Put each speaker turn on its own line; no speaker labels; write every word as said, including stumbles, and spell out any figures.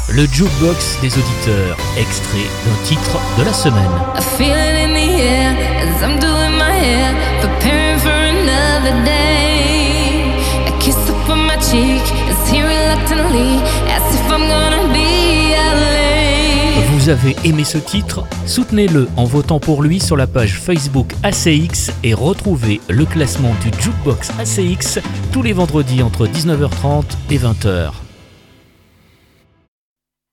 le jukebox des auditeurs, extrait d'un titre de la semaine.
I feel it in the air as I'm doing my hair, preparing for another day. A kiss up on my cheek is here reluctantly, as if I'm gonna be late.
Vous avez aimé ce titre? Soutenez-le en votant pour lui sur la page Facebook A C X et retrouvez le classement du Jukebox A C X tous les vendredis entre dix-neuf heures trente et vingt heures.